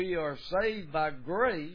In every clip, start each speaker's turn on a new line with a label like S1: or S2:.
S1: We are saved by grace,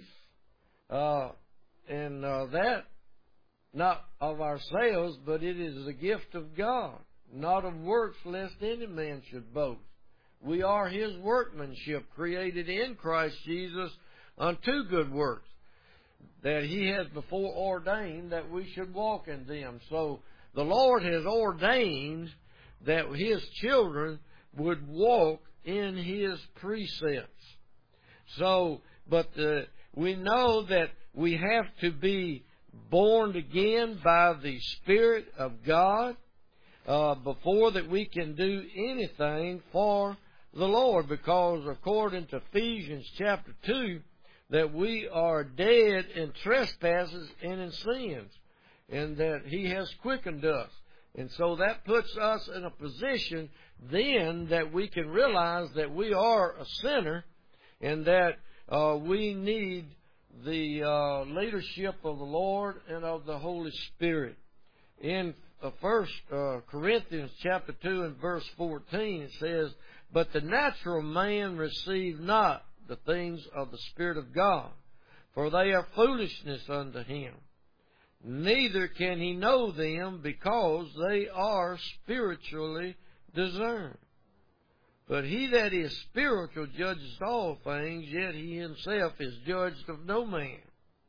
S1: and that not of ourselves, but it is the gift of God, not of works, lest any man should boast. We are His workmanship, created in Christ Jesus unto good works, that He has before ordained that we should walk in them. So the Lord has ordained that His children would walk in His precepts. So, but we know that we have to be born again by the Spirit of God before that we can do anything for the Lord, because according to Ephesians chapter 2, that we are dead in trespasses and in sins, and that He has quickened us. And so that puts us in a position then that we can realize that we are a sinner, and that we need the leadership of the Lord and of the Holy Spirit. In 1 Corinthians chapter 2 and verse 14, it says, "But the natural man receive not the things of the Spirit of God, for they are foolishness unto him. Neither can he know them, because they are spiritually discerned. But he that is spiritual judges all things, yet he himself is judged of no man.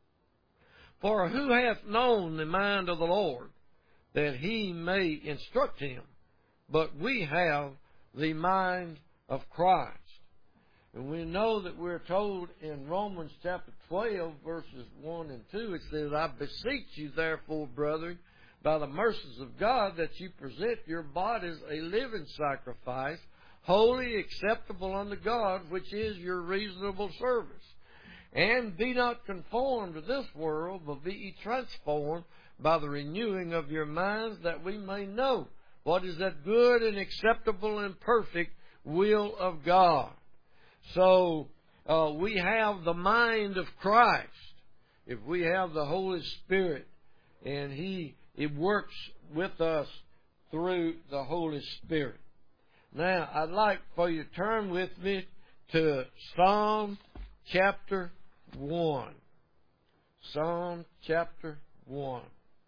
S1: For who hath known the mind of the Lord, that he may instruct him? But we have the mind of Christ." And we know that we're told in Romans chapter 12, verses 1 and 2, it says, "I beseech you, therefore, brethren, by the mercies of God, that you present your bodies a living sacrifice, holy, acceptable unto God, which is your reasonable service. And be not conformed to this world, but be ye transformed by the renewing of your minds, that we may know what is that good and acceptable and perfect will of God." So we have the mind of Christ if we have the Holy Spirit, and it works with us through the Holy Spirit. Now, I'd like for you to turn with me to Psalm chapter 1. Psalm chapter 1.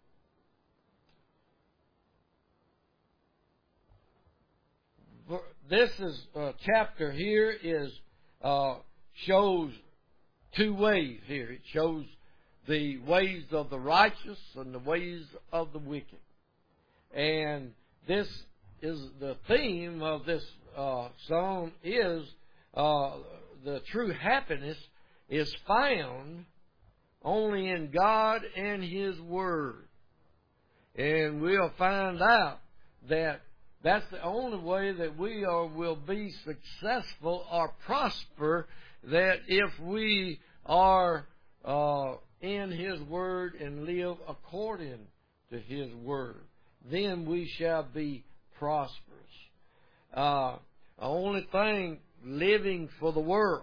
S1: This chapter here shows two ways here. It shows the ways of the righteous and the ways of the wicked. And this is the theme of this psalm, is the true happiness is found only in God and His Word. And we'll find out that that's the only way that we will be successful or prosper, that if we are in His Word and live according to His Word, then we shall be prosperous. The only thing living for the world,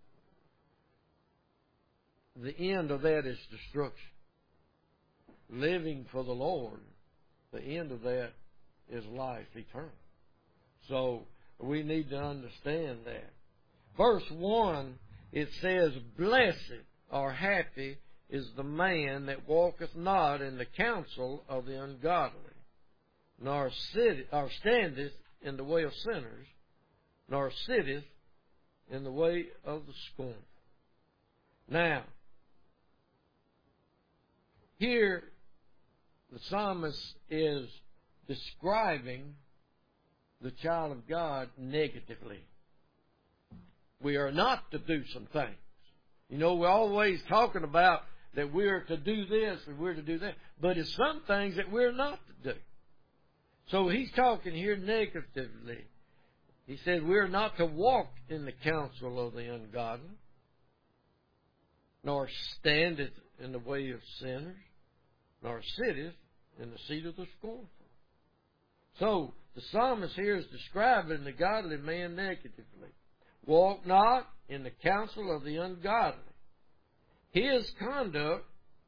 S1: the end of that is destruction. Living for the Lord, the end of that is life eternal. So we need to understand that. Verse 1, it says, "Blessed or happy is the man that walketh not in the counsel of the ungodly, nor standeth in the way of sinners, nor sitteth in the way of the scornful." Now, here the psalmist is describing the child of God negatively. We are not to do some things. You know, we're always talking about that we're to do this and we're to do that, but it's some things that we're not to do. So he's talking here negatively. He said we're not to walk in the counsel of the ungodly, nor standeth in the way of sinners, nor sitteth in the seat of the scornful. So the psalmist here is describing the godly man negatively. Walk not in the counsel of the ungodly. His conduct,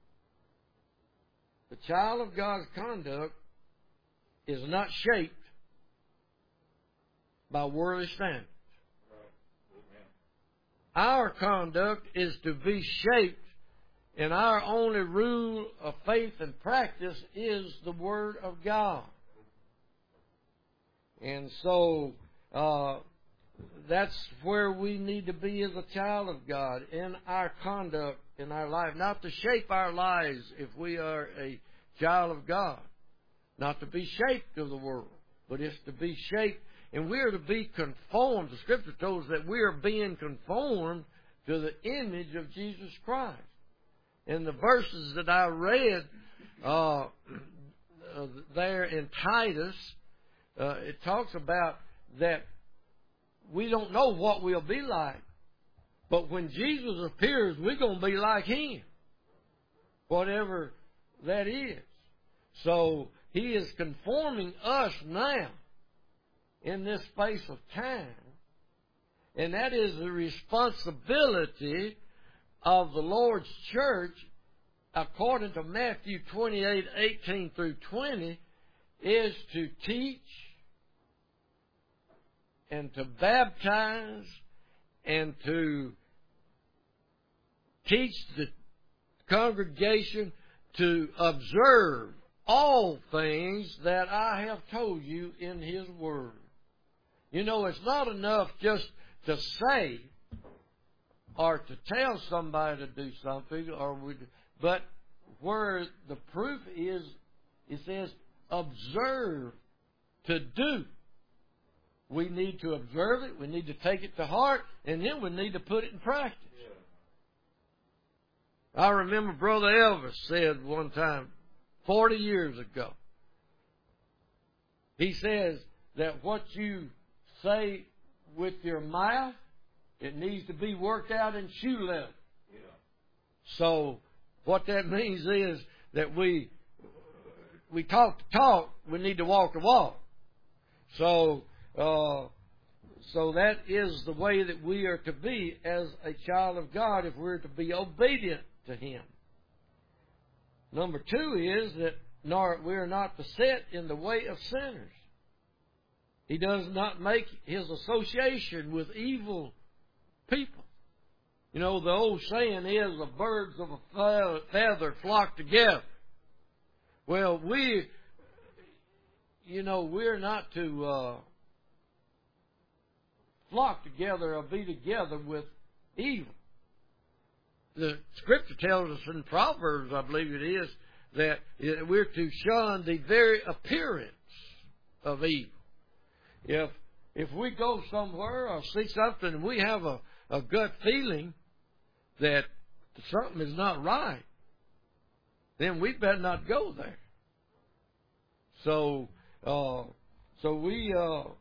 S1: the child of God's conduct, is not shaped by worldly standards. our conduct is to be shaped, and our only rule of faith and practice is the Word of God. And so that's where we need to be as a child of God, in our conduct, in our life. Not to shape our lives if we are a child of God. Not to be shaped of the world, but it's to be shaped. And we are to be conformed. The Scripture tells us that we are being conformed to the image of Jesus Christ. In the verses that I read there in Titus, it talks about that we don't know what we'll be like. But when Jesus appears, we're going to be like Him. Whatever that is. So He is conforming us now in this space of time. And that is the responsibility of the Lord's church, according to Matthew 28:18 through 20, is to teach and to baptize and to teach the congregation to observe all things that I have told you in His Word. You know, it's not enough just to say or to tell somebody to do something, but where the proof is, it says, observe to do. We need to observe it, we need to take it to heart, and then we need to put it in practice. I remember Brother Elvis said one time, 40 years ago, he says that what you say with your mouth, it needs to be worked out in shoe leather. Yeah. So what that means is that we talk the talk, we need to walk the walk. So that is the way that we are to be as a child of God if we're to be obedient to Him. Number 2 is that we are not to sit in the way of sinners. He does not make His association with evil people. You know, the old saying is, the birds of a feather flock together. Well, we're not to flock together or be together with evil. The Scripture tells us in Proverbs, I believe it is, that we're to shun the very appearance of evil. If we go somewhere or see something and we have a gut feeling that something is not right, then we better not go there. So we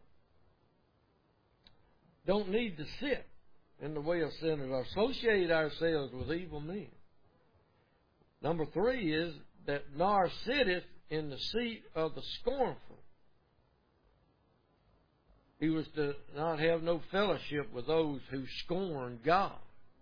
S1: don't need to sit in the way of sinners or associate ourselves with evil men. Number 3 is that nor sitteth in the seat of the scornful. He was to not have no fellowship with those who scorn God,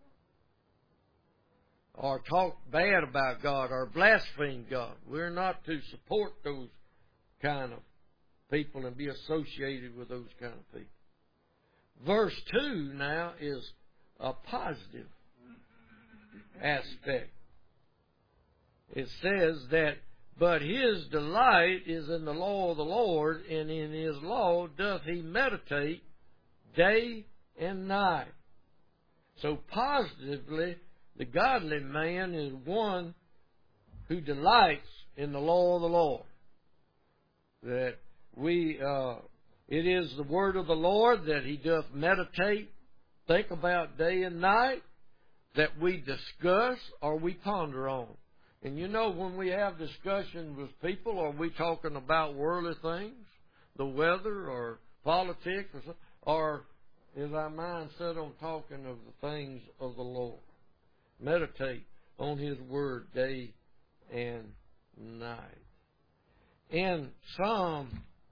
S1: or talk bad about God, or blaspheme God. We're not to support those kind of people and be associated with those kind of people. Verse 2 now is a positive aspect. It says that, but his delight is in the law of the Lord, and in His law doth he meditate day and night. So positively, the godly man is one who delights in the law of the Lord. That it is the word of the Lord that he doth meditate, think about day and night, that we discuss or we ponder on. And you know, when we have discussions with people, are we talking about worldly things, the weather or politics, or is our mind set on talking of the things of the Lord? Meditate on His Word day and night. In Psalm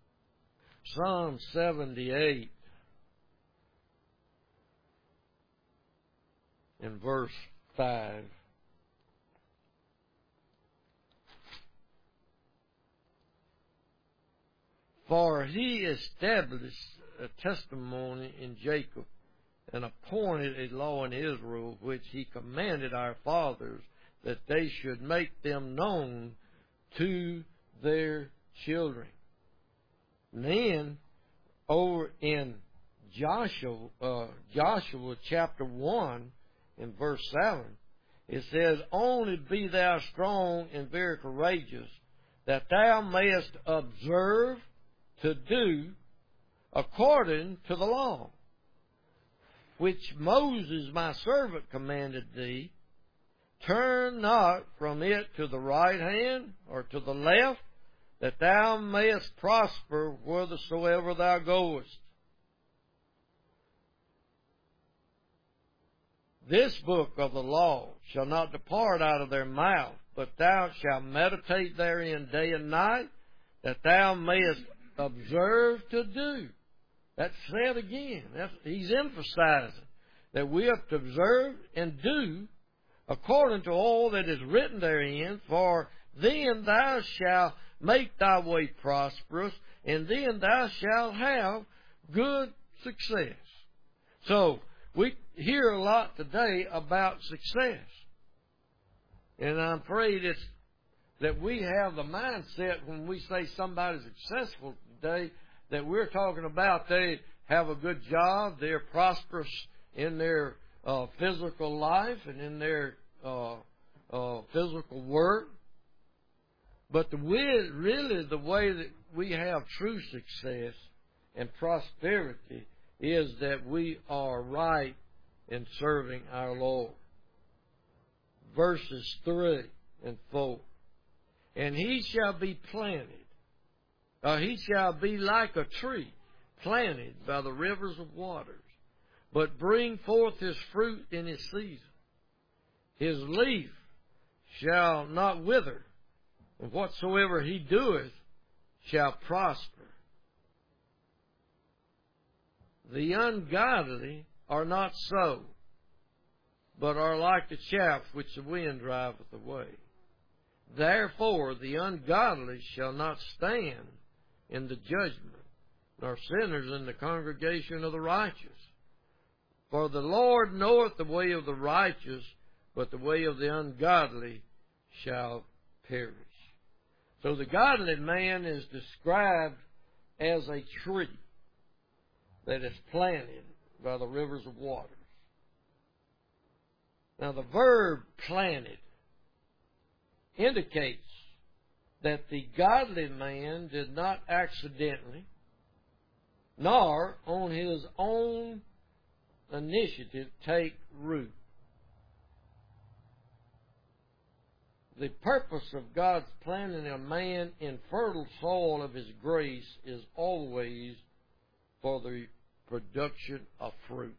S1: 78, in verse 5, for He established a testimony in Jacob, and appointed a law in Israel, which he commanded our fathers, that they should make them known to their children. And then, over in Joshua chapter 1, in verse 7, it says, Only be thou strong and very courageous, that thou mayest observe to do according to the law, which Moses my servant commanded thee. Turn not from it to the right hand or to the left, that thou mayest prosper whithersoever thou goest. This book of the law shall not depart out of their mouth, but thou shalt meditate therein day and night, that thou mayest observe to do. That's said again. He's emphasizing that we have to observe and do according to all that is written therein, for then thou shalt make thy way prosperous, and then thou shalt have good success. So, we hear a lot today about success. And I'm afraid it's that we have the mindset when we say somebody's successful today, that we're talking about they have a good job, they're prosperous in their physical life and in their physical work. But really the way that we have true success and prosperity is that we are right in serving our Lord. Verses 3 and 4. And he shall be planted, he shall be like a tree planted by the rivers of waters, but bring forth his fruit in his season. His leaf shall not wither, and whatsoever he doeth shall prosper. The ungodly are not so, but are like the chaff which the wind driveth away. Therefore the ungodly shall not stand in the judgment, nor sinners in the congregation of the righteous. For the Lord knoweth the way of the righteous, but the way of the ungodly shall perish. So the godly man is described as a tree that is planted by the rivers of waters. Now the verb planted indicates that the godly man did not accidentally, nor on his own initiative, take root. The purpose of God's planting a man in fertile soil of His grace is always for the production of fruit.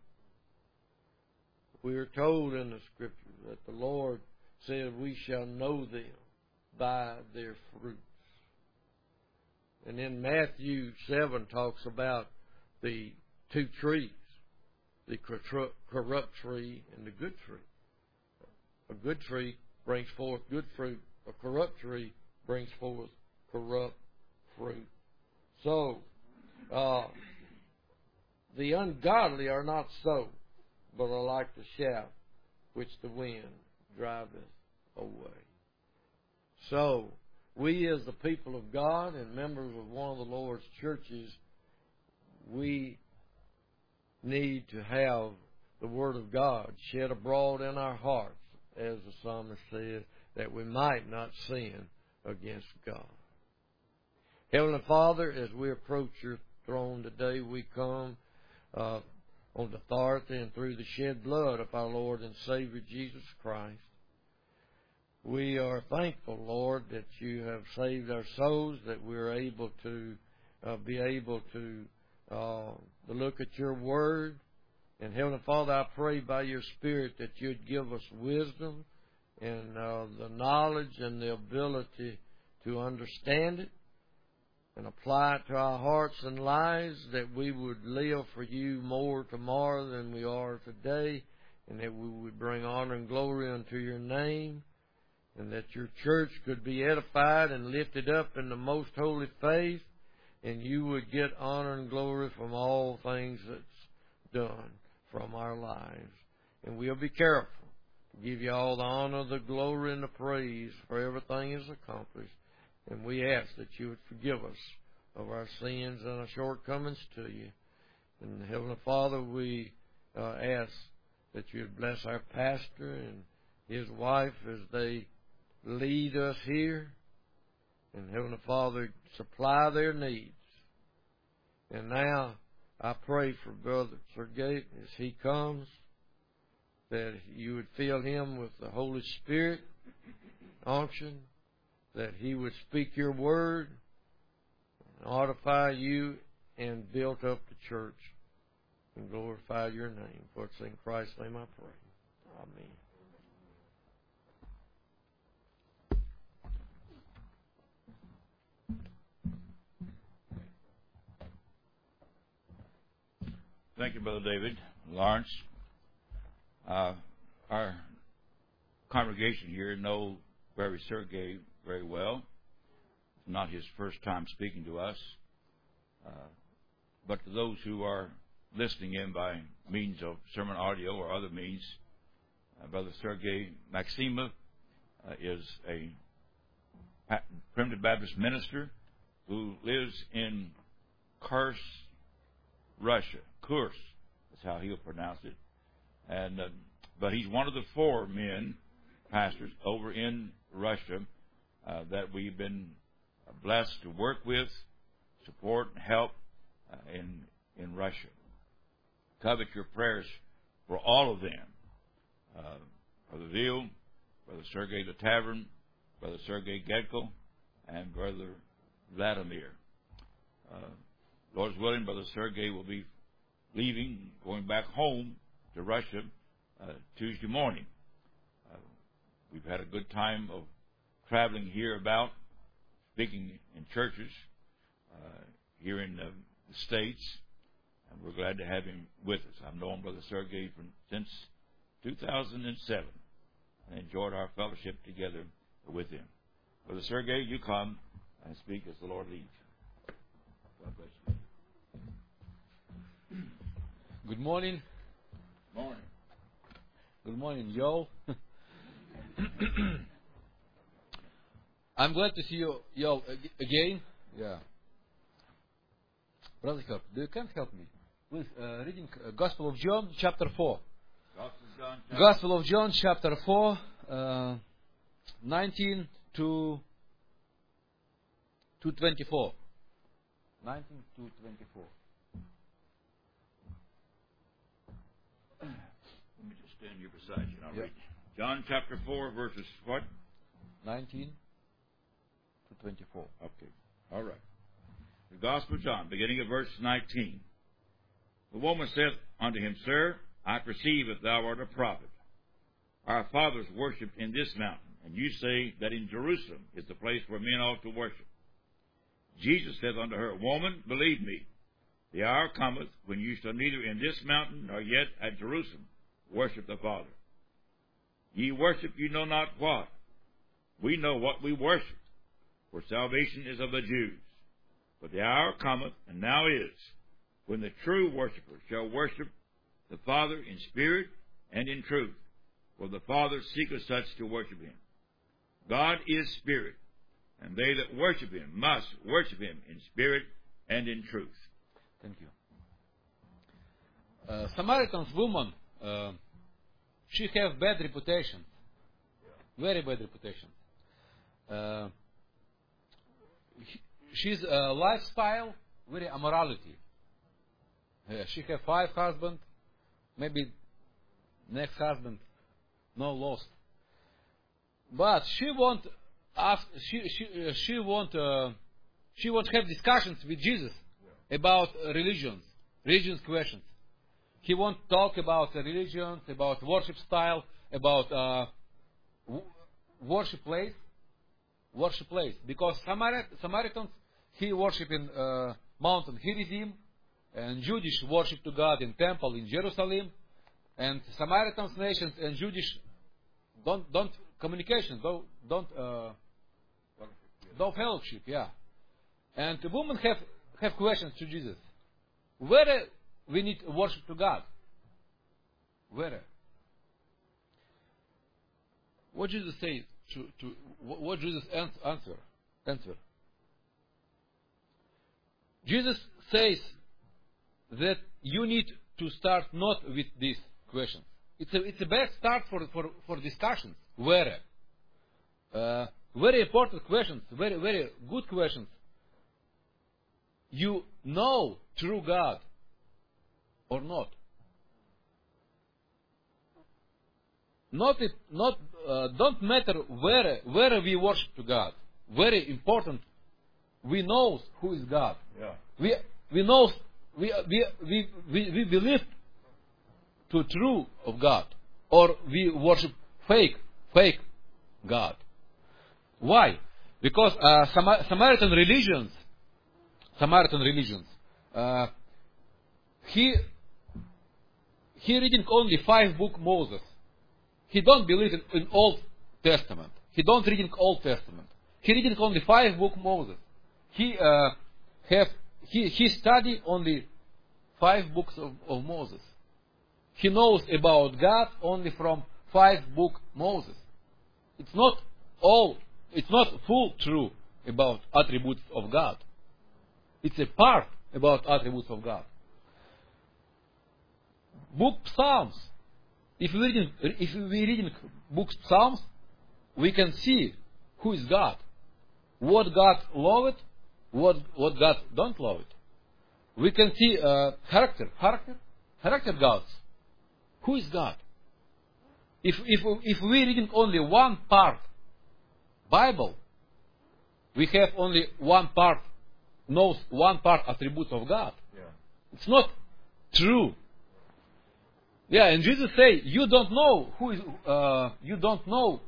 S1: We are told in the Scripture that the Lord said we shall know them by their fruits. And then Matthew 7 talks about the two trees, the corrupt tree and the good tree. A good tree brings forth good fruit. A corrupt tree brings forth corrupt fruit. So, the ungodly are not so, but are like the chaff which the wind driveth away. So, we as the people of God and members of one of the Lord's churches, we need to have the Word of God shed abroad in our hearts, as the psalmist said, that we might not sin against God. Heavenly Father, as we approach your throne today, we come on the authority and through the shed blood of our Lord and Savior Jesus Christ. We are thankful, Lord, that you have saved our souls, that we are able to look at your Word. And Heavenly Father, I pray by your Spirit that you'd give us wisdom and the knowledge and the ability to understand it and apply it to our hearts and lives, that we would live for you more tomorrow than we are today, and that we would bring honor and glory unto your name, and that your church could be edified and lifted up in the most holy faith, and you would get honor and glory from all things that's done. from our lives. And we'll be careful to give you all the honor, the glory, and the praise for everything is accomplished. And we ask that you would forgive us of our sins and our shortcomings to you. And Heavenly Father, we ask that you would bless our pastor and his wife as they lead us here. And Heavenly Father, supply their needs. And now I pray for Brother Sergei as he comes, that you would fill him with the Holy Spirit unction, that he would speak your word, and edify you, and build up the church, and glorify your name. For it's in Christ's name I pray. Amen.
S2: Thank you, Brother David. Lawrence. Our congregation here know Brother Sergei very well. It's not his first time speaking to us. But to those who are listening in by means of sermon audio or other means, Brother Sergei Maximov is a Primitive Baptist minister who lives in Kursk, Russia. Kursk is how he'll pronounce it. And but he's one of the 4 men, pastors, over in Russia that we've been blessed to work with, support, and help in Russia. Covet your prayers for all of them. Brother Veal, Brother Sergei the Tavern, Brother Sergei Gedko, and Brother Vladimir. Lord's willing, Brother Sergei will be leaving, going back home to Russia Tuesday morning. We've had a good time of traveling here about, speaking in churches here in the States, and we're glad to have him with us. I've known Brother Sergei since 2007 and enjoyed our fellowship together with him. Brother Sergei, you come and speak as the Lord leads. God bless you.
S3: Good morning.
S2: Morning.
S3: Good morning, Joel. I'm glad to see you, Joel, again. Yeah. Brother Herb, you can help me? Please, reading Gospel of John, chapter 4. Gospel of John, chapter 4, 19 to 24. 19 to 24.
S2: Let me just stand here beside you and I'll read. John chapter 4, verses what?
S3: 19 to 24.
S2: Okay. All right. The Gospel of John, beginning at verse 19. The woman said unto him, Sir, I perceive that thou art a prophet. Our fathers worshipped in this mountain, and you say that in Jerusalem is the place where men ought to worship. Jesus said unto her, Woman, believe me, the hour cometh when you shall neither in this mountain nor yet at Jerusalem worship the Father. Ye worship you know not what. We know what we worship, for salvation is of the Jews. But the hour cometh, and now is, when the true worshippers shall worship the Father in spirit and in truth, for the Father seeketh such to worship him. God is spirit, and they that worship him must worship him in spirit and in truth.
S3: Thank you. Samaritan woman, she have bad reputation, very bad reputation. She's lifestyle, very immorality. She have 5 husbands, maybe next husband, no lost. But she won't ask. She won't have discussions with Jesus about religions questions. He won't talk about religions, about worship style, about worship place. Because Samaritans, he worship in mountain Gerizim, and Jewish worship to God in temple in Jerusalem, and Samaritans nations and Jewish don't communication, don't fellowship, yeah. And the women have questions to Jesus. Where we need worship to God? Where? What Jesus say what Jesus answer? Jesus says that you need to start not with these questions. It's a best start for discussions. Where? Very important questions, very good questions. You know true God or not? Don't matter where we worship to God. Very important. We know who is God.
S2: Yeah.
S3: We know we believe to true of God, or we worship fake God. Why? Because Samaritan religions, he reading only 5 book Moses. He don't believe in Old Testament. He don't reading Old Testament. He reading only 5 book Moses. He study only 5 books of Moses. He knows about God only from 5 book Moses. It's not full true about attributes of God. It's a part about attributes of God. Book Psalms. If we reading book Psalms, we can see who is God, what God love it, what God don't love it. We can see character gods. Who is God? If we reading only one part Bible, we have only one part attribute of God.
S2: Yeah.
S3: It's not true. Yeah, and Jesus say, you don't know you don't know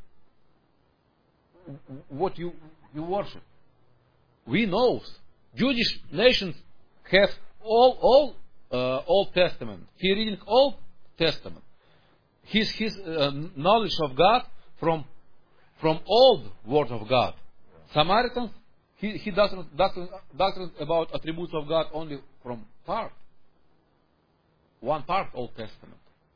S3: what you worship. We know. Jewish nations have all Old Testament. He reading Old Testament. His knowledge of God from old word of God. Samaritans, he doesn't about attributes of God only from one part Old Testament.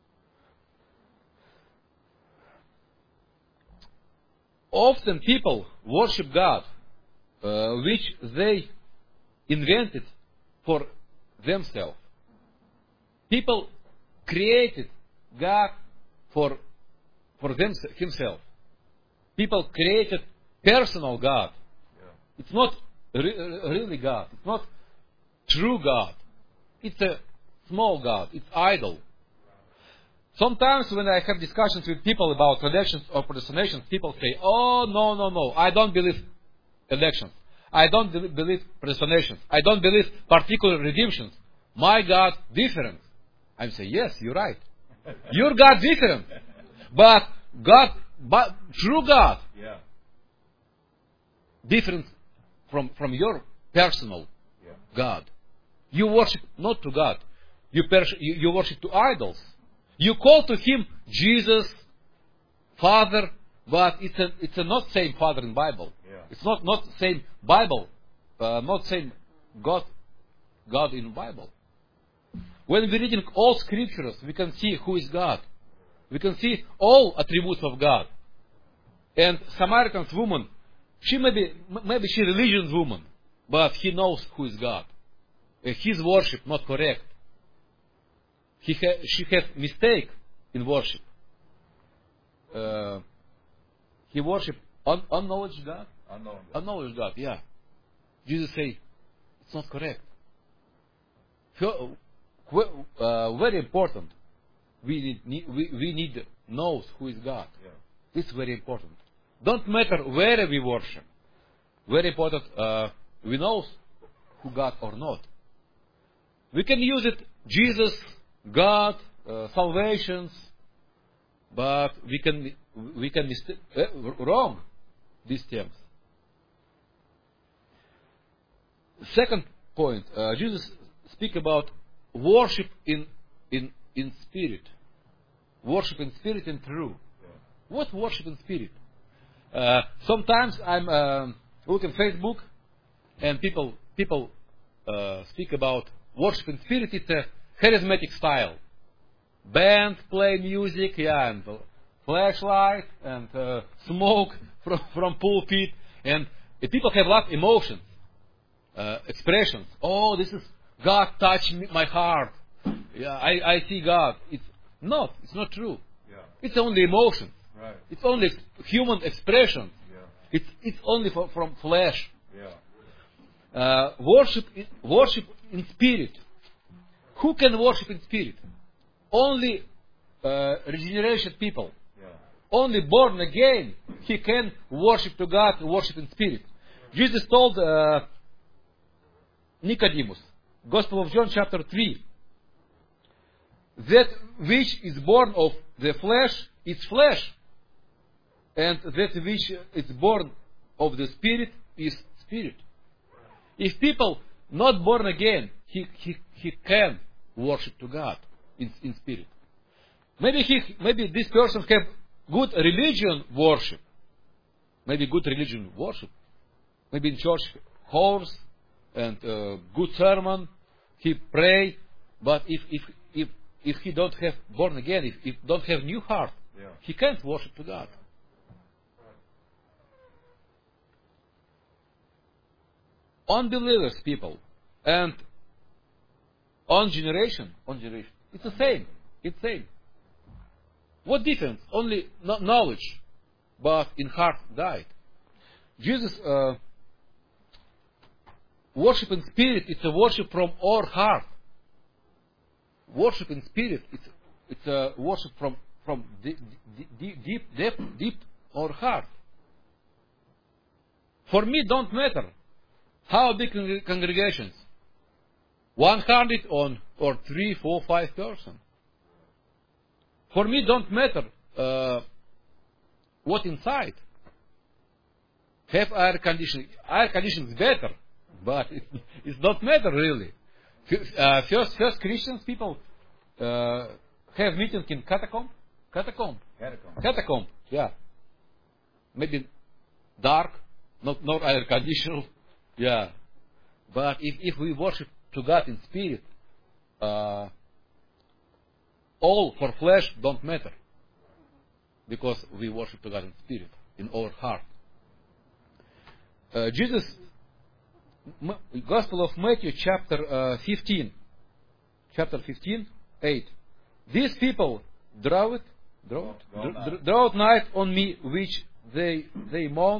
S3: Often people worship God, which they invented for themselves. People created God for himself. People created personal God.
S2: Yeah.
S3: It's not really God. It's not true God. It's a small God. It's idol. Sometimes when I have discussions with people about elections or predestinations, people say, oh, no, I don't believe elections. I don't believe predestinations. I don't believe particular redemptions. My God different. I say, yes, you're right. Your God different. But true God,
S2: Yeah.
S3: different from your personal God. You worship not to God. You worship to idols. You call to Him Jesus, Father, but it's a not same Father in Bible.
S2: Yeah.
S3: It's not same Bible, not same God in Bible. When we're reading all scriptures, we can see who is God. We can see all attributes of God. And Samaritan woman, she maybe she religious woman, but he knows who is God. His worship not correct. She has mistake in worship. He worship unknowledge God. Unknowledge God. Yeah. Jesus say it's not correct. Very important. We need knows who is God.
S2: Yeah.
S3: This is very important. Don't matter where we worship. Very important. We know who God or not. We can use it Jesus, God, salvations, but we can wrong these terms. Second point, Jesus speak about worship in spirit. Worship in spirit and true.
S2: Yeah.
S3: What worship in spirit? Sometimes I'm looking Facebook, and people speak about worship in spirit. It's a charismatic style. band play music, and flashlight, and smoke from pulpit, and people have a lot of emotions, expressions. Oh, this is God touched my heart. Yeah, I see God. It's not true.
S2: Yeah.
S3: It's only emotion.
S2: Right.
S3: It's only human expression.
S2: Yeah.
S3: It's only from flesh.
S2: Yeah.
S3: Worship in spirit. Who can worship in spirit? Only regeneration people.
S2: Yeah.
S3: Only born again, he can worship to God, worship in spirit. Jesus told Nicodemus, Gospel of John chapter 3, that which is born of the flesh is flesh, and that which is born of the spirit is spirit. If people not born again, he can worship to God in spirit. Maybe this person have good religion worship. Maybe good religion worship. Maybe in church halls and good sermon, he pray. But if he don't have born again, if don't have new heart,
S2: Yeah.
S3: he can't worship to God. Unbelievers people and on generation, it's the same. It's same. What difference? Only knowledge, but in heart died. Jesus worship in spirit. It's a worship from our heart. Worship in spirit. It's a worship from deep our heart. For me, don't matter how big congregations. 100 or 3, 4, 5 persons. For me, don't matter what inside. Have air conditioning. Air conditioning is better, but it's not matter really. First Christians people have meeting in catacomb. Yeah. Maybe dark, not air conditioned. Yeah. But if we worship to God in spirit, all for flesh don't matter, because we worship to God in spirit, in our heart. Jesus, Gospel of Matthew, chapter 15, 8. These people drawed night on me, which they mouth,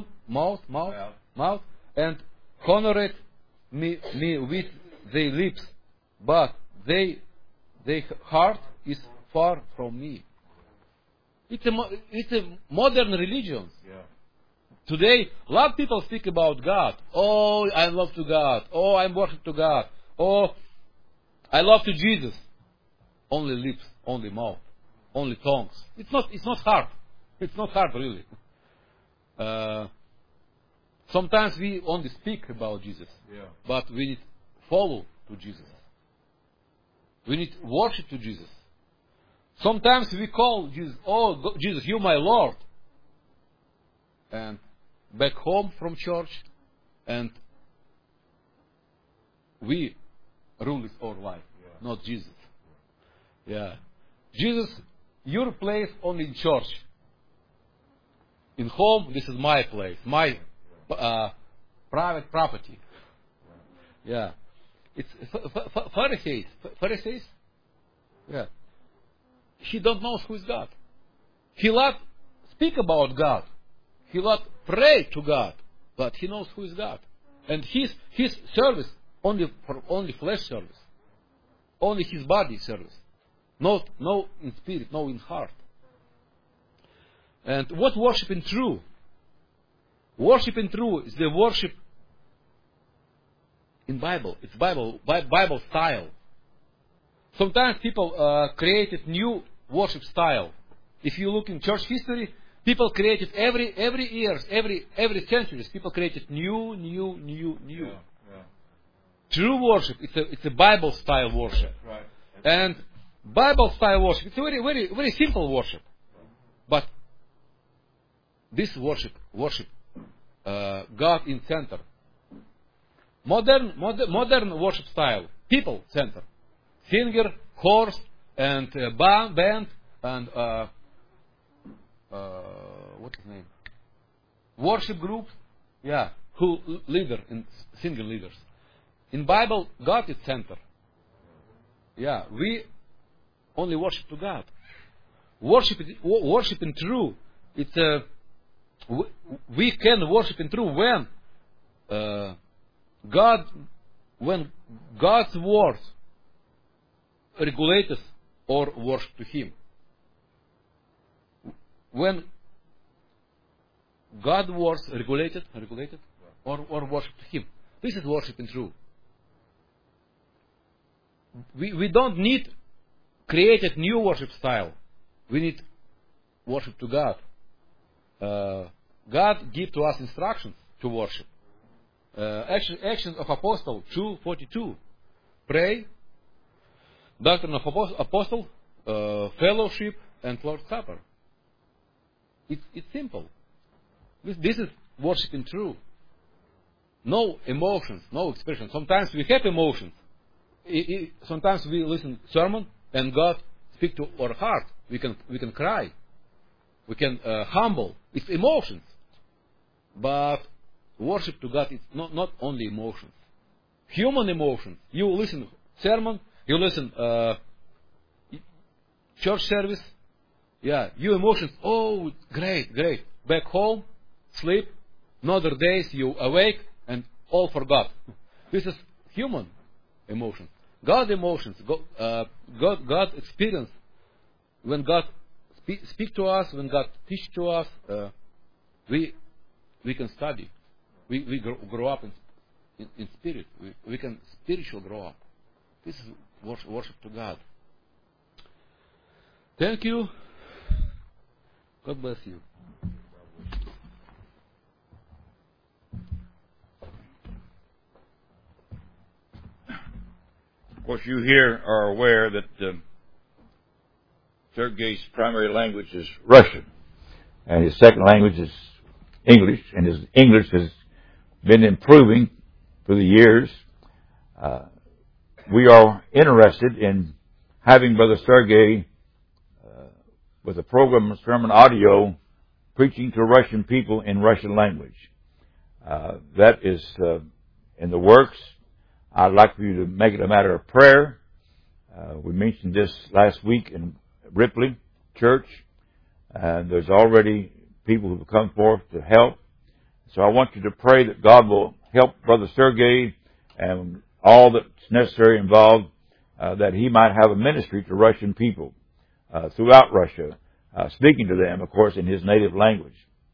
S3: and honored me with their lips, but their heart is far from me. It's a modern religion.
S2: Yeah.
S3: Today, a lot of people speak about God. Oh, I love to God. Oh, I worship to God. Oh, I love to Jesus. Only lips, only mouth, only tongues. It's not hard. It's not hard really. Sometimes we only speak about Jesus, but we need follow to Jesus. We need worship to Jesus. Sometimes we call Jesus, oh Jesus, you my Lord. And back home from church, and we rule our life, not Jesus. Yeah. Jesus, your place only in church. In home, this is my place, my private property. Yeah. It's Pharisees. Yeah. He don't know who is God. He lot speak about God. He lot pray to God, but he knows who is God. And his service only flesh service, only his body service, no in spirit, no in heart. And what worship in true? Worship in true is the worship in Bible. It's Bible style. Sometimes people created new worship style. If you look in church history, people created every years, every centuries, people created new.
S2: Yeah.
S3: True worship, it's a Bible style worship.
S2: Right.
S3: And Bible style worship, it's a very simple worship. But this worship God in center. Modern worship style, people center. Singer, horse, and band and what's his name? Worship group. Yeah, who leader in singing leaders. In Bible, God is center. Yeah, we only worship to God. Worship in true. It's we can worship in true when God's word regulates us or worship to Him. When God's words regulated or worship to Him. This is worship in true. We don't need created new worship style. We need worship to God. God give to us instructions to worship. Actions of Apostle 2:42. Pray. Doctrine of Apostle, fellowship, and Lord's Supper. It's simple. This is worship in true. No emotions, no expression. Sometimes we have emotions. Sometimes we listen to sermon and God speak to our heart. We can cry. We can humble. It's emotions. But worship to God is not only emotions. Human emotions. You listen sermon. You listen church service. Yeah, your emotions. Oh, great. Back home, sleep. Another days you awake and all forgot. This is human emotions. God emotions. God experience. When God speak to us, when God teach to us, we can study. We grow up in spirit. We can spiritual grow up. This is worship to God. Thank you. God bless you.
S2: Of course, you here are aware that Sergei's primary language is Russian, and his second language is English, and his English has been improving through the years. We are interested in having Brother Sergei with a program of sermon audio preaching to Russian people in Russian language. That is in the works. I'd like for you to make it a matter of prayer. We mentioned this last week in Ripley Church, and there's already people who have come forth to help. So I want you to pray that God will help Brother Sergei and all that's necessary involved, that he might have a ministry to Russian people throughout Russia, speaking to them, of course, in his native language.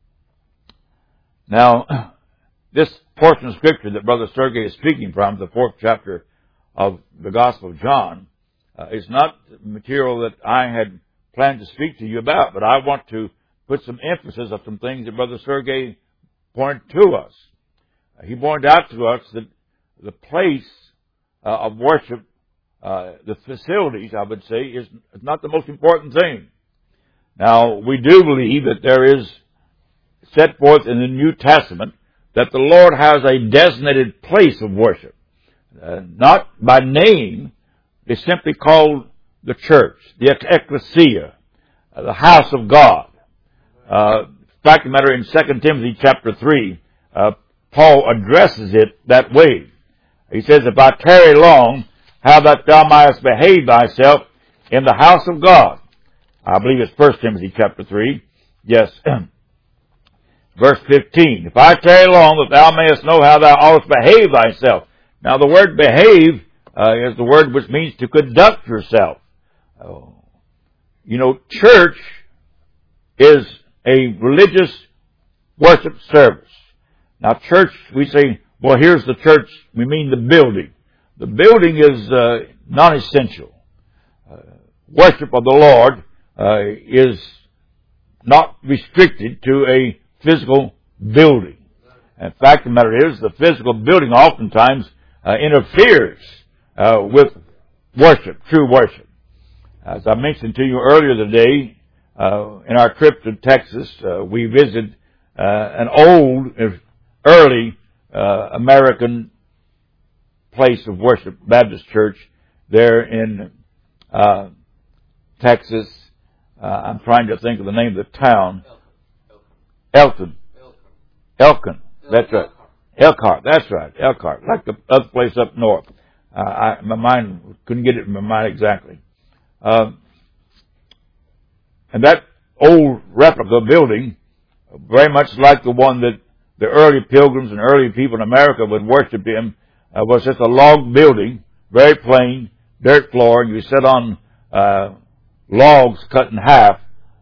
S2: Now, this portion of Scripture that Brother Sergei is speaking from, the 4th chapter of the Gospel of John, is not material that I had planned to speak to you about, but I want to put some emphasis on some things that Brother Sergei pointed to us. He pointed out to us that the place of worship, the facilities, I would say, is not the most important thing. Now, we do believe that there is set forth in the New Testament that the Lord has a designated place of worship. Not by name, it's simply called the church, the ecclesia, the house of God. In fact, the matter in 2 Timothy chapter 3, Paul addresses it that way. He says, if I tarry long, how that thou mightest behave thyself in the house of God. I believe it's 1 Timothy chapter 3. Yes. Verse 15. If I tarry long, that thou mayest know how thou oughtest behave thyself. Now the word behave is the word which means to conduct yourself. Church is a religious worship service. Now church, we say, well, here's the church. We mean the building. The building is non-essential. Worship of the Lord is not restricted to a physical building. In fact, the matter is, the physical building oftentimes interferes with worship, true worship. As I mentioned to you earlier today, in our trip to Texas, we visited an early American place of worship, Baptist church, there in Texas. I'm trying to think of the name of the town. Elton. That's right. Elkhart. That's right. Elkhart. Like the other place up north. My mind couldn't get it in my mind exactly. And that old replica building, very much like the one that the early pilgrims and early people in America would worship in, was just a log building, very plain, dirt floor, and you sit on logs cut in half.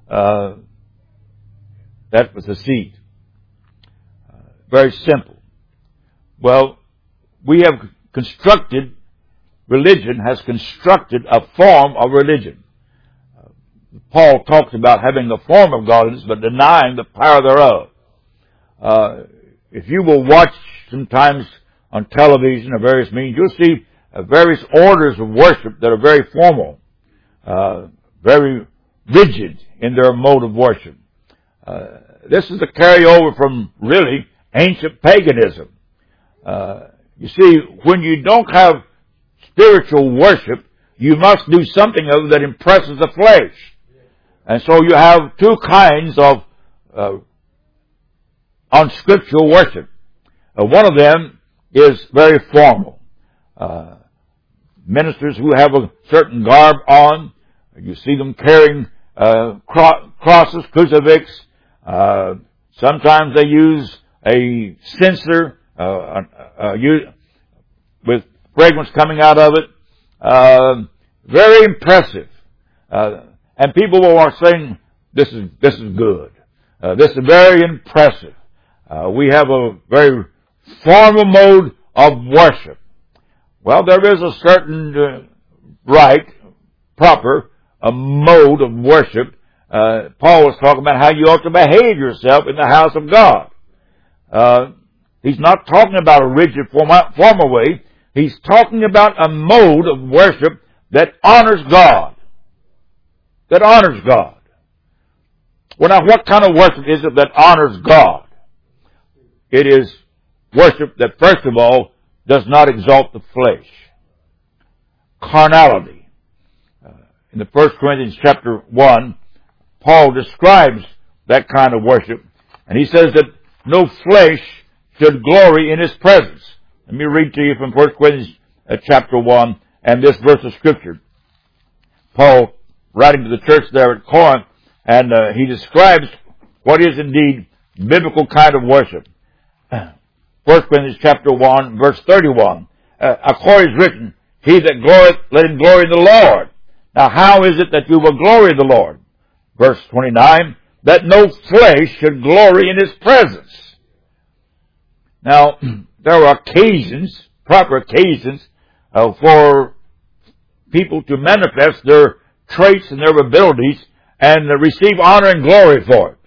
S2: That was the seat. Very simple. Well, we have constructed, religion has constructed a form of religion. Paul talks about having the form of godliness, but denying the power thereof. If you will watch sometimes on television or various means, you'll see various orders of worship that are very formal, very rigid in their mode of worship. This is a carryover from really ancient paganism. You see, when you don't have spiritual worship, you must do something of it that impresses the flesh. And so you have two kinds of unscriptural worship. One of them is very formal. Ministers who have a certain garb on, you see them carrying crosses, crucifix. Sometimes they use a censer with fragrance coming out of it. Very impressive. And people are saying, this is good. This is very impressive. We have a very formal mode of worship. Well, there is a certain proper mode of worship. Paul was talking about how you ought to behave yourself in the house of God. He's not talking about a rigid formal way. He's talking about a mode of worship that honors God. That honors God. Well, now, what kind of worship is it that honors God? It is worship that, first of all, does not exalt the flesh. Carnality. In the 1 Corinthians chapter 1, Paul describes that kind of worship. And he says that no flesh should glory in his presence. Let me read to you from 1 Corinthians chapter 1 and this verse of Scripture. Paul, writing to the church there at Corinth, and he describes what is indeed biblical kind of worship. 1 Corinthians chapter 1, verse 31. According is written, he that glorieth, let him glory in the Lord. Now, how is it that you will glory in the Lord? Verse 29, that no flesh should glory in his presence. Now, there are occasions, proper occasions, for people to manifest their traits and their abilities and receive honor and glory for it.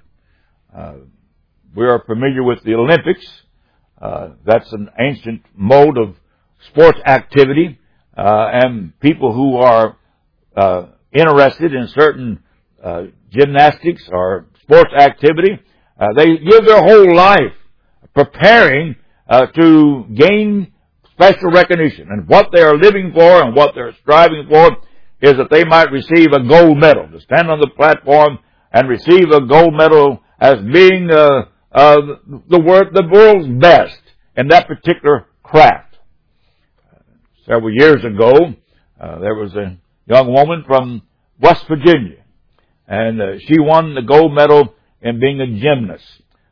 S2: We are familiar with the Olympics. That's an ancient mode of sports activity, and people who are interested in certain gymnastics or sports activity, they give their whole life preparing to gain special recognition. And what they are living for and what they're striving for is that they might receive a gold medal, to stand on the platform and receive a gold medal as being the world's best in that particular craft. Several years ago, there was a young woman from West Virginia, and she won the gold medal in being a gymnast.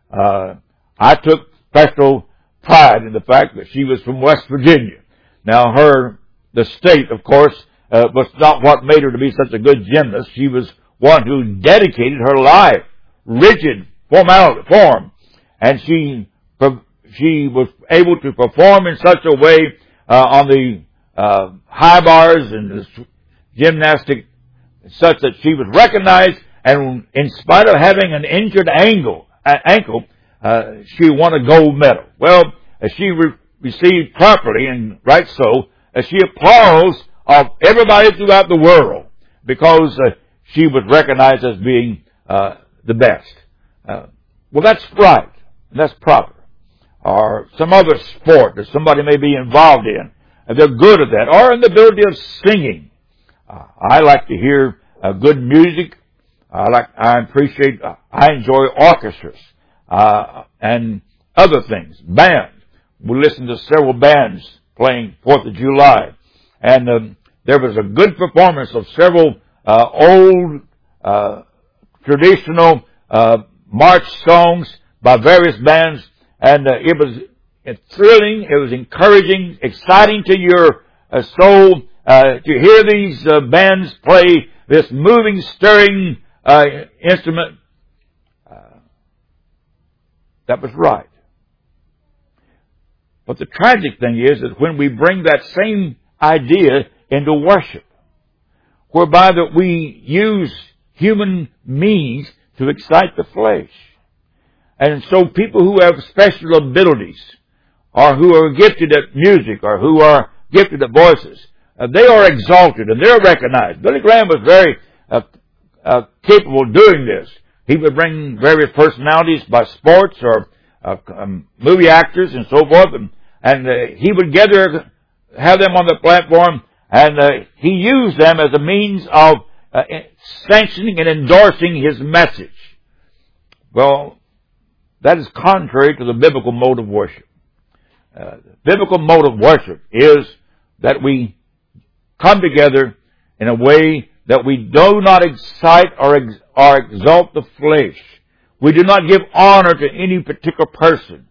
S2: I took special pride in the fact that she was from West Virginia. Now, the state, of course, was not what made her to be such a good gymnast. She was one who dedicated her life, rigid form, and she was able to perform in such a way on the high bars and the gymnastic, such that she was recognized, and in spite of having an injured ankle, she won a gold medal. Well, she received properly, and right so, she applause of everybody throughout the world because she was recognized as being the best. Well, that's right. That's proper. Or some other sport that somebody may be involved in, and they're good at that. Or in the ability of singing. I like to hear good music. I enjoy orchestras, and other things, bands. We listened to several bands playing 4th of July. And there was a good performance of several old traditional march songs by various bands. And it was thrilling, it was encouraging, exciting to your soul to hear these bands play this moving, stirring instrument. That was right. But the tragic thing is that when we bring that same idea into worship, whereby that we use human means to excite the flesh. And so people who have special abilities, or who are gifted at music, or who are gifted at voices, they are exalted and they're recognized. Billy Graham was very capable of doing this. He would bring various personalities by sports or movie actors and so forth, and he would have them on the platform, and he used them as a means of sanctioning and endorsing his message. Well, that is contrary to the biblical mode of worship. The biblical mode of worship is that we come together in a way that we do not excite or exalt the flesh. We do not give honor to any particular person.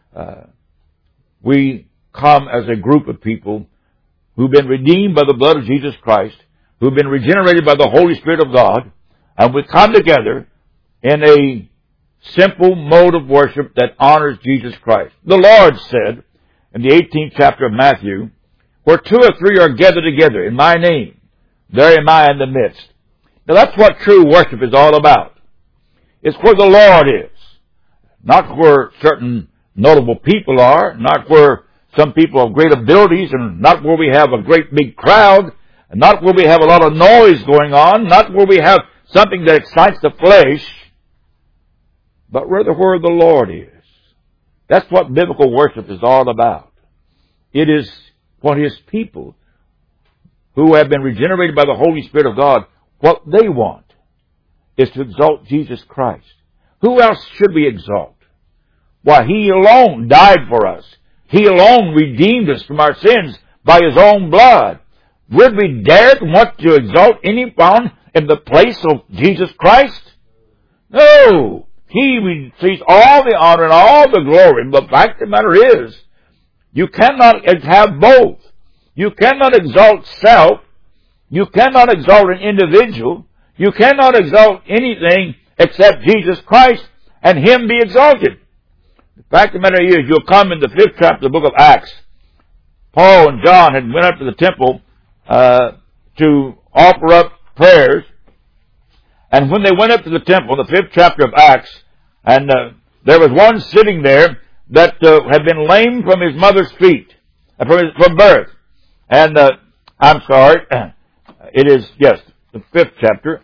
S2: We come as a group of people who've been redeemed by the blood of Jesus Christ, who've been regenerated by the Holy Spirit of God, and we come together in a simple mode of worship that honors Jesus Christ. The Lord said in the 18th chapter of Matthew, "Where 2 or 3 are gathered together in my name, there am I in the midst." Now that's what true worship is all about. It's where the Lord is. Not where certain notable people are, not where some people have great abilities, and not where we have a great big crowd, and not where we have a lot of noise going on, not where we have something that excites the flesh, but rather where the Lord is. That's what biblical worship is all about. It is what His people who have been regenerated by the Holy Spirit of God, what they want is to exalt Jesus Christ. Who else should we exalt? Why, He alone died for us. He alone redeemed us from our sins by His own blood. Would we dare to want to exalt anyone in the place of Jesus Christ? No. He receives all the honor and all the glory. But the fact of the matter is, you cannot have both. You cannot exalt self. You cannot exalt an individual. You cannot exalt anything except Jesus Christ and Him be exalted. The fact of the matter is, you'll come in the 5th chapter of the book of Acts. Paul and John had went up to the temple to offer up prayers. And when they went up to the temple, the 5th chapter of Acts, and there was one sitting there that had been lame from his mother's feet, from birth. And I'm sorry, it is, yes, the 5th chapter.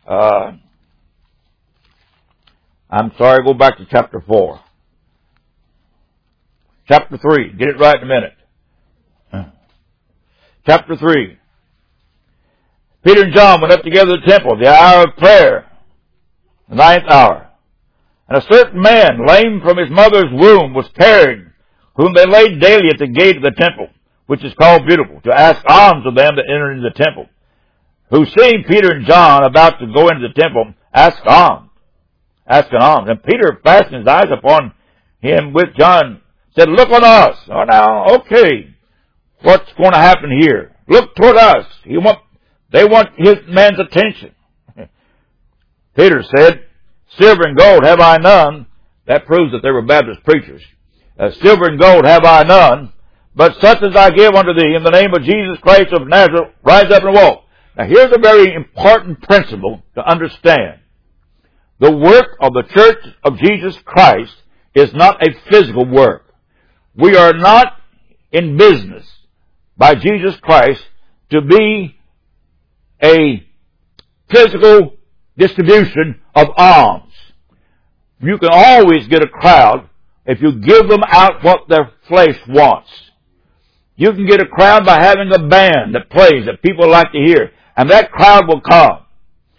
S2: I'm sorry, go back to chapter 4. Chapter 3, get it right in a minute. Chapter 3. Peter and John went up together to the temple, the hour of prayer, the 9th hour. And a certain man, lame from his mother's womb, was carried, whom they laid daily at the gate of the temple, which is called Beautiful, to ask alms of them that enter into the temple. Who, seeing Peter and John about to go into the temple, asked alms. And Peter, fastened his eyes upon him with John, said, "Look on us." Oh, now, okay. What's going to happen here? Look toward us. They want his man's attention. Peter said, "Silver and gold have I none." That proves that they were Baptist preachers. "Silver and gold have I none, but such as I give unto thee in the name of Jesus Christ of Nazareth, rise up and walk." Now here's a very important principle to understand. The work of the Church of Jesus Christ is not a physical work. We are not in business by Jesus Christ to be a physical distribution of alms. You can always get a crowd if you give them out what their flesh wants. You can get a crowd by having a band that plays that people like to hear, and that crowd will come.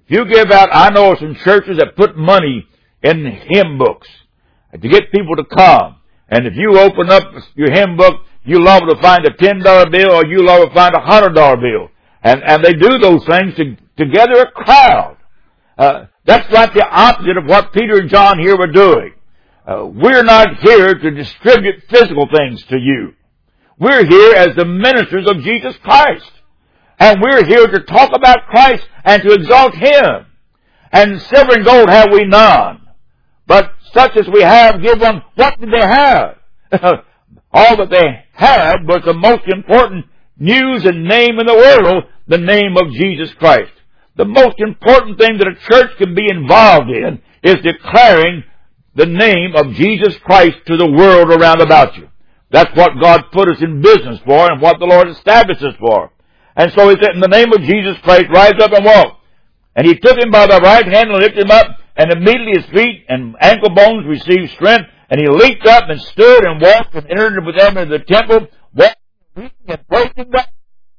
S2: If you give out, I know some churches that put money in hymn books to get people to come. And if you open up your hymn book, you're liable to find a $10 bill or you're liable to find a $100 bill. And they do those things to gather a crowd. That's like the opposite of what Peter and John here were doing. We're not here to distribute physical things to you. We're here as the ministers of Jesus Christ. And we're here to talk about Christ and to exalt Him. And silver and gold have we none. But such as we have, give them. What did they have? All that they had was the most important news and name in the world, the name of Jesus Christ. The most important thing that a church can be involved in is declaring the name of Jesus Christ to the world around about you. That's what God put us in business for and what the Lord established us for. And so He said, in the name of Jesus Christ, rise up and walk. And He took him by the right hand and lifted him up, and immediately his feet and ankle bones received strength, and he leaped up and stood and walked and entered with them into the temple, walking and praising God.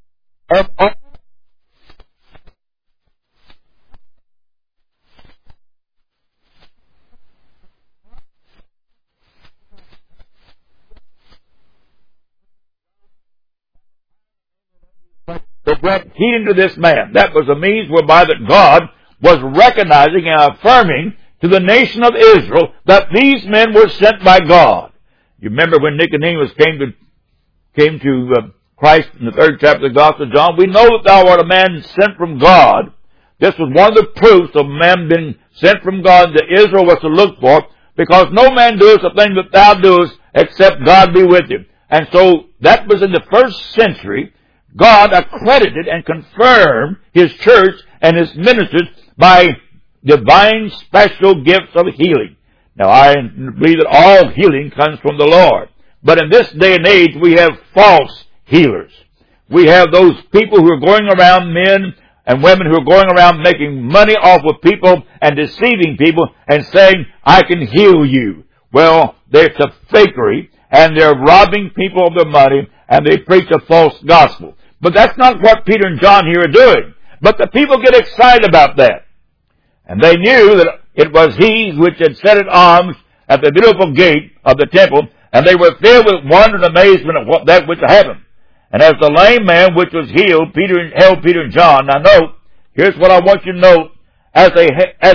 S2: That brought healing to this man. That was a means whereby that God was recognizing and affirming to the nation of Israel that these men were sent by God. You remember when Nicodemus came to Christ in the 3rd chapter of the Gospel of John? We know that thou art a man sent from God. This was one of the proofs of a man being sent from God that Israel was to look for, because no man doeth the thing that thou doest except God be with him. And so that was in the 1st century. God accredited and confirmed His church and His ministers by divine special gifts of healing. Now, I believe that all healing comes from the Lord. But in this day and age, we have false healers. We have those people who are going around, men and women who are going around making money off of people and deceiving people and saying, I can heal you. Well, it's a fakery, and they're robbing people of their money, and they preach a false gospel. But that's not what Peter and John here are doing. But the people get excited about that. And they knew that it was He which had set at arms at the beautiful gate of the temple, and they were filled with wonder and amazement at that which happened. And as the lame man which was healed, held Peter and John. Now note, here's what I want you to note. As they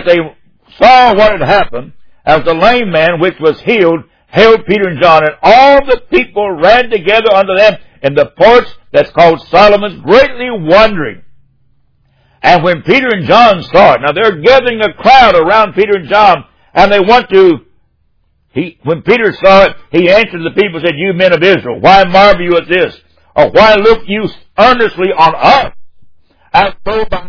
S2: saw what had happened, as the lame man which was healed held Peter and John, and all the people ran together unto them in the porch that's called Solomon's, greatly wondering. And when Peter and John saw it, now they're gathering a crowd around Peter and John, and they want to, when Peter saw it, he answered the people and said, You men of Israel, why marvel you at this? Or why look you earnestly on us? As though by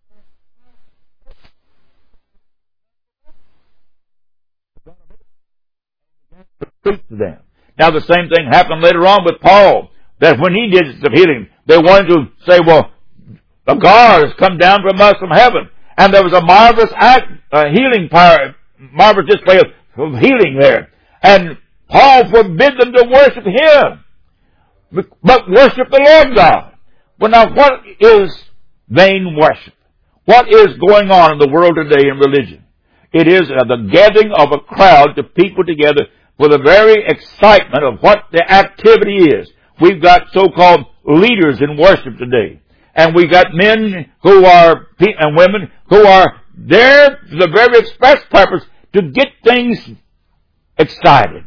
S2: speak to them. Now the same thing happened later on with Paul, that when he did some healing, they wanted to say, well, a God has come down from us from heaven. And there was a marvelous healing power, marvelous display of healing there. And Paul forbid them to worship Him, but worship the Lord God. Well, now what is vain worship? What is going on in the world today in religion? It is the gathering of a crowd to people together for the very excitement of what the activity is. We've got so-called leaders in worship today. And we got men who are, and women who are there for the very express purpose to get things excited.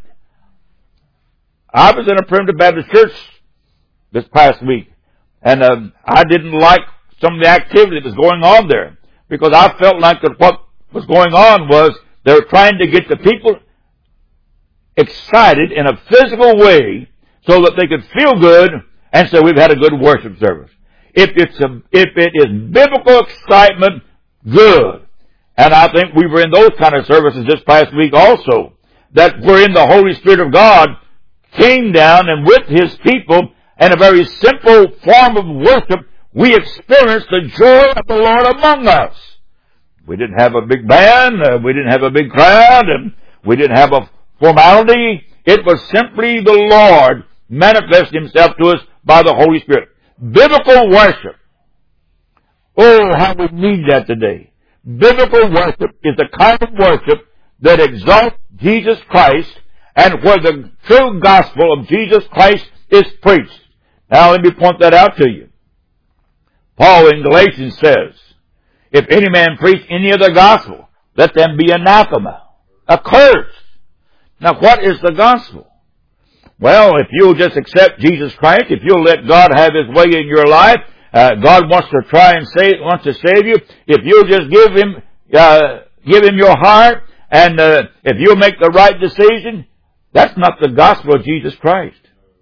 S2: I was in a Primitive Baptist church this past week, and I didn't like some of the activity that was going on there, because I felt like that what was going on was they were trying to get the people excited in a physical way so that they could feel good and say, we've had a good worship service. If it is biblical excitement, good. And I think we were in those kind of services this past week also, that wherein the Holy Spirit of God came down, and with His people, in a very simple form of worship, we experienced the joy of the Lord among us. We didn't have a big band, we didn't have a big crowd, and we didn't have a formality. It was simply the Lord manifesting Himself to us by the Holy Spirit. Biblical worship. Oh, how we need that today. Biblical worship is the kind of worship that exalts Jesus Christ and where the true gospel of Jesus Christ is preached. Now let me point that out to you. Paul in Galatians says, if any man preach any other gospel, let them be anathema, accursed. Now what is the gospel? Well, if you'll just accept Jesus Christ, if you'll let God have His way in your life, God wants to wants to save you. If you'll just give Him your heart, and if you'll make the right decision, that's not the gospel of Jesus Christ.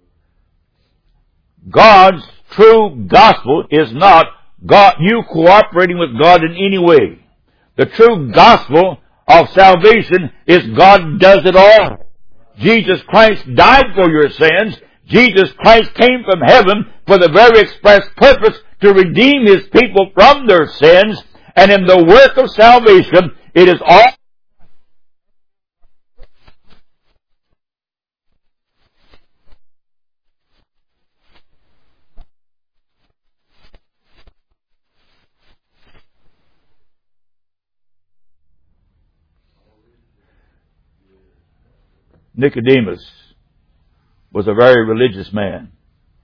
S2: God's true gospel is not you cooperating with God in any way. The true gospel of salvation is God does it all. Jesus Christ died for your sins. Jesus Christ came from heaven for the very express purpose to redeem His people from their sins. And in the work of salvation, it is all Nicodemus was a very religious man.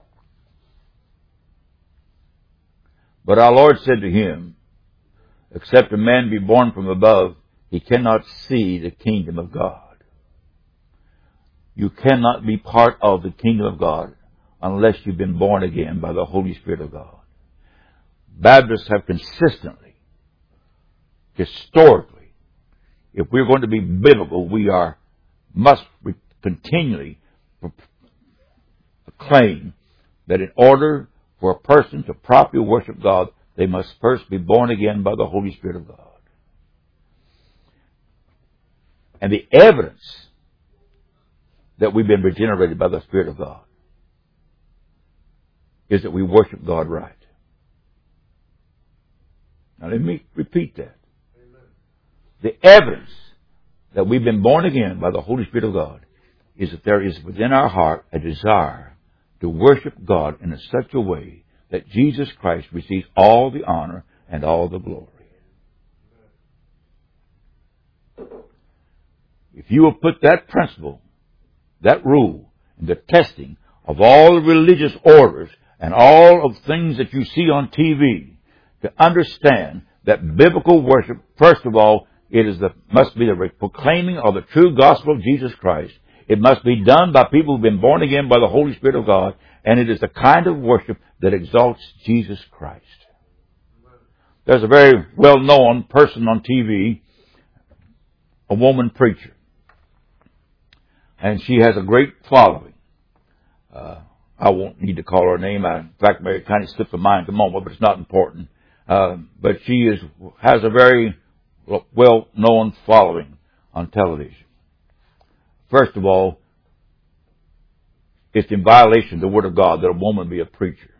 S2: But our Lord said to him, except a man be born from above, he cannot see the kingdom of God. You cannot be part of the kingdom of God unless you've been born again by the Holy Spirit of God. Baptists have consistently, historically, if we're going to be biblical, must continually claim that in order for a person to properly worship God, they must first be born again by the Holy Spirit of God. And the evidence that we've been regenerated by the Spirit of God is that we worship God right. Now let me repeat that. Amen. The evidence that we've been born again by the Holy Spirit of God is that there is within our heart a desire to worship God in such a way that Jesus Christ receives all the honor and all the glory. If you will put that principle, that rule, in the testing of all the religious orders and all of things that you see on TV, to understand that biblical worship, first of all, must be the proclaiming of the true gospel of Jesus Christ. It must be done by people who have been born again by the Holy Spirit of God, and it is the kind of worship that exalts Jesus Christ. There's a very well-known person on TV, a woman preacher, and she has a great following. I won't need to call her name. In fact, it kind of slipped my mind at the moment, but it's not important. But she has a very well-known following on television. First of all, it's in violation of the Word of God that a woman be a preacher.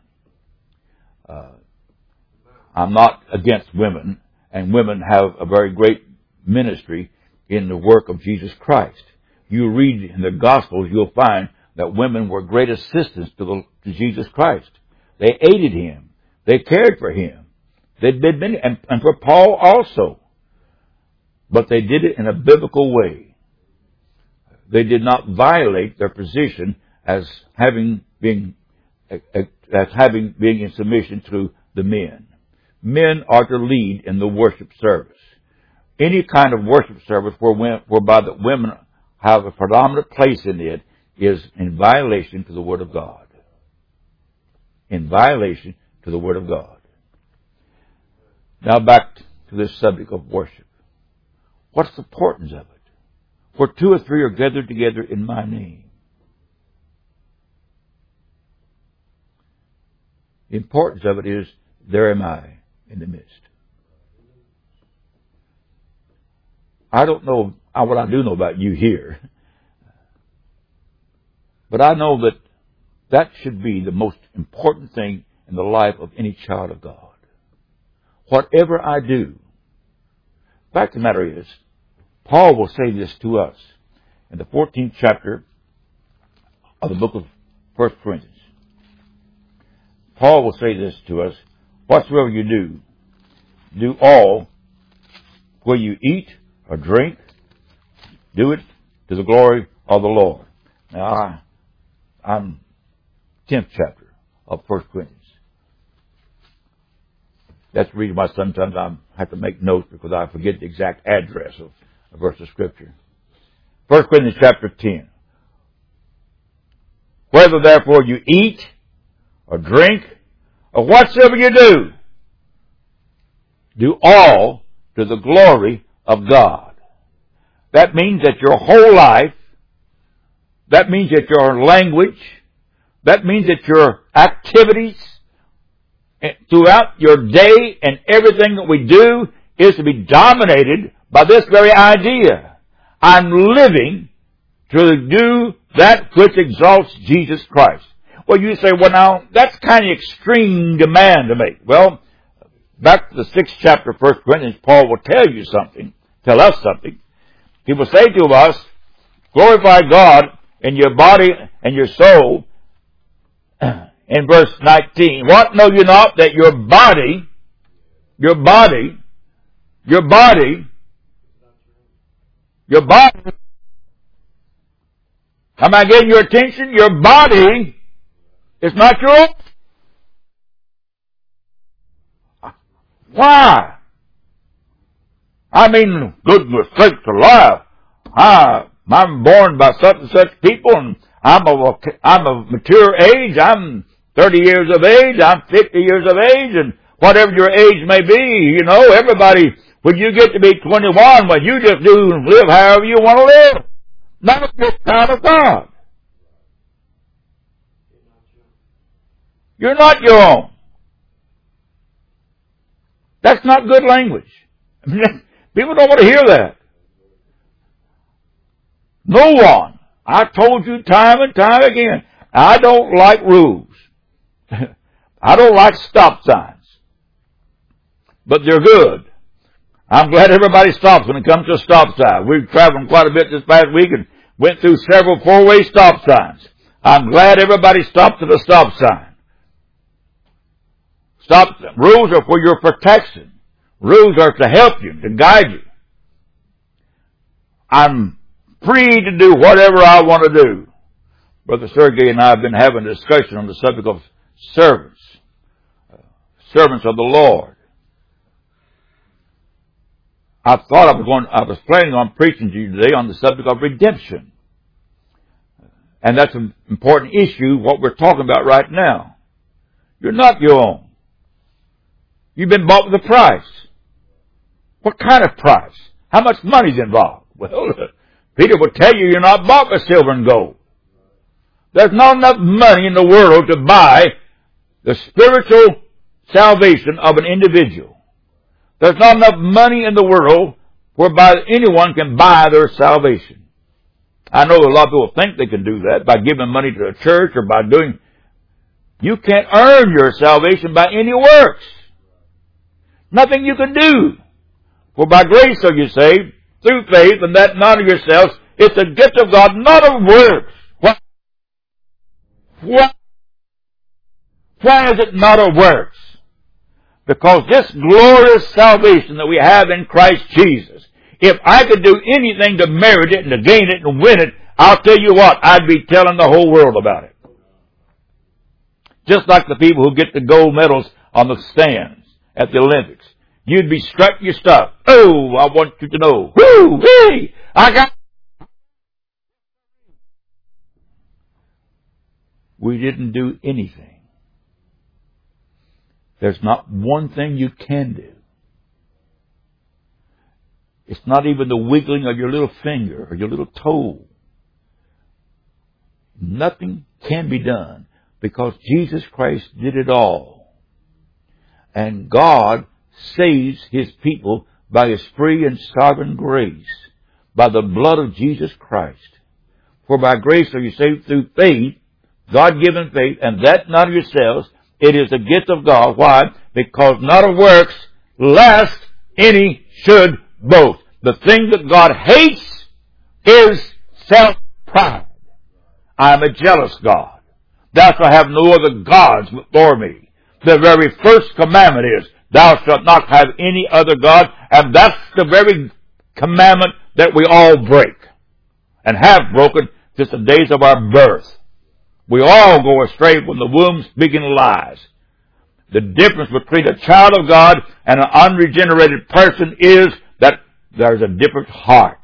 S2: I'm not against women, and women have a very great ministry in the work of Jesus Christ. You read in the Gospels, you'll find that women were great assistants to Jesus Christ. They aided Him. They cared for Him. They did many, and for Paul also. But they did it in a biblical way. They did not violate their position as being in submission to the men. Men are to lead in the worship service. Any kind of worship service whereby the women have a predominant place in it is in violation to the Word of God. In violation to the Word of God. Now back to this subject of worship. What's the importance of it? Where two or three are gathered together in my name. The importance of it is, there am I in the midst. I don't know what I do know about you here, but I know that should be the most important thing in the life of any child of God. Whatever I do, the fact of the matter is, Paul will say this to us in the 14th chapter of the book of 1 Corinthians. Paul will say this to us, whatsoever you do, do all therefore you eat or drink, do it to the glory of the Lord. Now, I'm 10th chapter of 1 Corinthians. That's the reason why sometimes I have to make notes, because I forget the exact address of a verse of Scripture. 1 Corinthians chapter 10. Whether therefore you eat or drink or whatsoever you do all to the glory of God. That means that your whole life, that means that your language, that means that your activities throughout your day and everything that we do is to be dominated by this very idea. I'm living to do that which exalts Jesus Christ. Well, you say, well, now, that's kind of extreme demand to make. Well, back to the 6th chapter of 1 Corinthians, Paul will tell us something. He will say to us, glorify God in your body and your soul. In verse 19, what know you not that your body, am I getting your attention? Your body is not your own. Why? I mean, goodness sakes alive. I'm born by such and such people, and I'm of mature age. I'm 30 years of age. I'm 50 years of age, and whatever your age may be, everybody, when you get to be 21, when you just do and live however you want to live. Not this kind of God. You're not your own. That's not good language. People don't want to hear that. No one. I told you time and time again, I don't like rules. I don't like stop signs. But they're good. I'm glad everybody stops when it comes to a stop sign. We've traveled quite a bit this past week and went through several four-way stop signs. I'm glad everybody stopped at a stop sign. Rules are for your protection. Rules are to help you, to guide you. I'm free to do whatever I want to do. Brother Sergei and I have been having a discussion on the subject of servants of the Lord. I was planning on preaching to you today on the subject of redemption. And that's an important issue, what we're talking about right now. You're not your own. You've been bought with a price. What kind of price? How much money's involved? Well, Peter will tell you you're not bought with silver and gold. There's not enough money in the world to buy the spiritual salvation of an individual. There's not enough money in the world whereby anyone can buy their salvation. I know a lot of people think they can do that by giving money to a church or by doing... You can't earn your salvation by any works. Nothing you can do. For by grace are you saved, through faith, and that not of yourselves. It's a gift of God, not of works. Why is it not of works? Because this glorious salvation that we have in Christ Jesus, if I could do anything to merit it and to gain it and win it, I'll tell you what, I'd be telling the whole world about it. Just like the people who get the gold medals on the stands at the Olympics. You'd be strutting your stuff. Oh, I want you to know. Woo! Hey! I got... We didn't do anything. There's not one thing you can do. It's not even the wiggling of your little finger or your little toe. Nothing can be done because Jesus Christ did it all. And God saves His people by His free and sovereign grace, by the blood of Jesus Christ. For by grace are you saved through faith, God-given faith, and that not of yourselves. It is a gift of God. Why? Because not of works, lest any should boast. The thing that God hates is self-pride. I am a jealous God. Thou shalt have no other gods before me. The very first commandment is, Thou shalt not have any other God. And that's the very commandment that we all break and have broken since the days of our birth. We all go astray from the womb speaking lies. The difference between a child of God and an unregenerated person is that there's a different heart.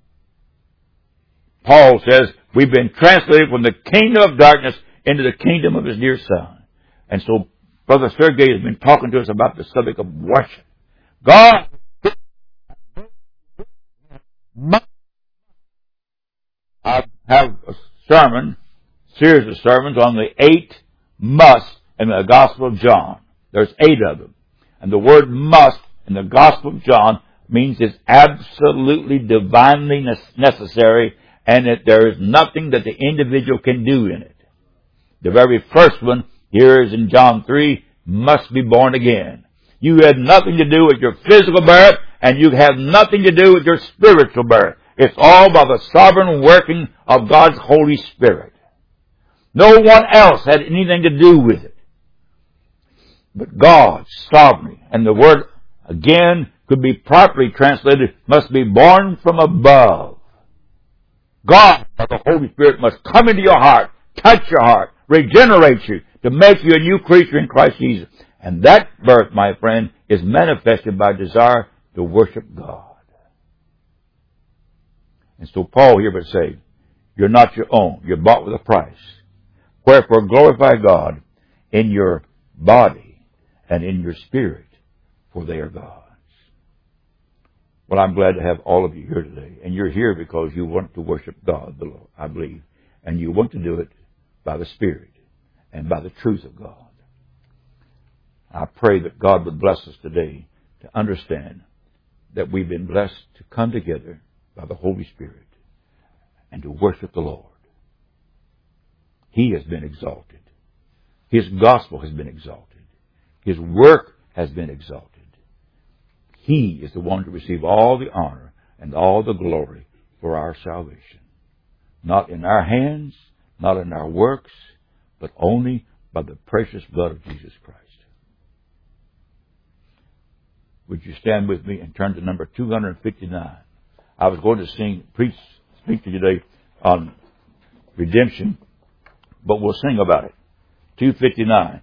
S2: Paul says we've been translated from the kingdom of darkness into the kingdom of His dear Son. And so Brother Sergei has been talking to us about the subject of worship. God must. I have a series of sermons on the 8 musts in the Gospel of John. There's 8 of them. And the word must in the Gospel of John means it's absolutely divinely necessary, and that there is nothing that the individual can do in it. The very first one here is in John 3, must be born again. You had nothing to do with your physical birth, and you have nothing to do with your spiritual birth. It's all by the sovereign working of God's Holy Spirit. No one else had anything to do with it. But God, sovereignly, and the word, again, could be properly translated, must be born from above. God, by the Holy Spirit, must come into your heart, touch your heart, regenerate you, to make you a new creature in Christ Jesus. And that birth, my friend, is manifested by desire to worship God. And so Paul here would say, you're not your own. You're bought with a price. Wherefore glorify God in your body and in your spirit, for they are God's. Well, I'm glad to have all of you here today. And you're here because you want to worship God, the Lord, I believe. And you want to do it by the Spirit and by the truth of God. I pray that God would bless us today to understand that we've been blessed to come together by the Holy Spirit and to worship the Lord. He has been exalted. His gospel has been exalted. His work has been exalted. He is the one to receive all the honor and all the glory for our salvation. Not in our hands, not in our works, but only by the precious blood of Jesus Christ. Would you stand with me and turn to number 259? I was going to speak to you today on redemption, but we'll sing about it. 259.